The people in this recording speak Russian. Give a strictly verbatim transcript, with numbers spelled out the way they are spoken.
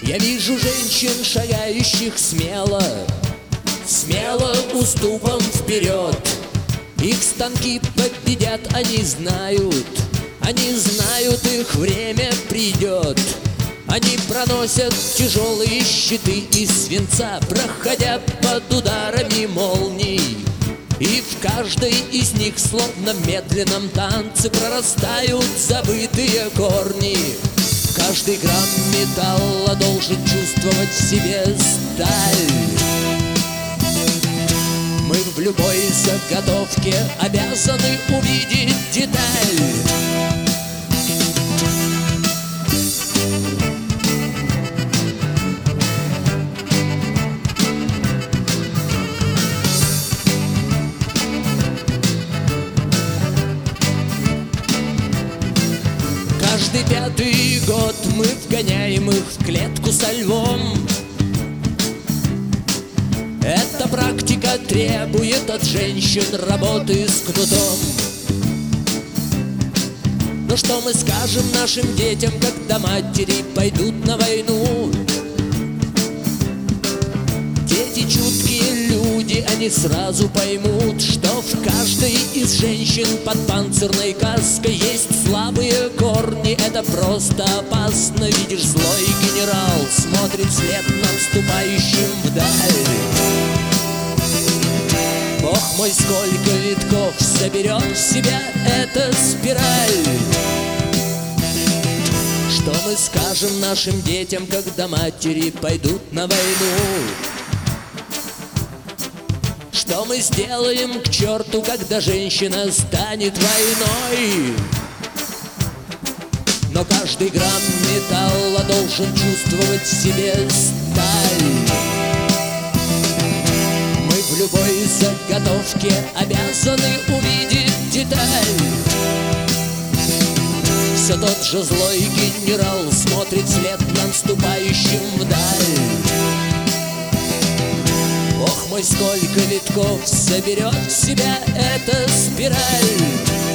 Я вижу женщин, шагающих смело, смело уступом вперед. Их станки победят, они знают, они знают, их время придет. Они проносят тяжелые щиты из свинца, проходя под ударами молний. И в каждой из них, словно в медленном танце, прорастают забытые корни. Каждый грамм металла должен чувствовать в себе сталь. Мы в любой заготовке обязаны увидеть деталь. Каждый пятый год мы вгоняем их в клетку со львом. Эта практика требует от женщин работы с кнутом. Но что мы скажем нашим детям, когда матери пойдут на войну? Дети чуткие люди, они сразу поймут, что в каждой из женщин под панцирной каской есть слабые корни. Это просто опасно. Видишь, злой генерал смотрит вслед наступающим вдаль. Бог мой, сколько витков соберет в себя эта спираль. Что мы скажем нашим детям, когда матери пойдут на войну? Что мы сделаем к черту, когда женщина станет войной? Но каждый грамм металла должен чувствовать в себе сталь. Мы в любой заготовке обязаны увидеть деталь. Все тот же злой генерал смотрит вслед наступающим вдаль. Ох мой, сколько витков соберет в себя эта спираль.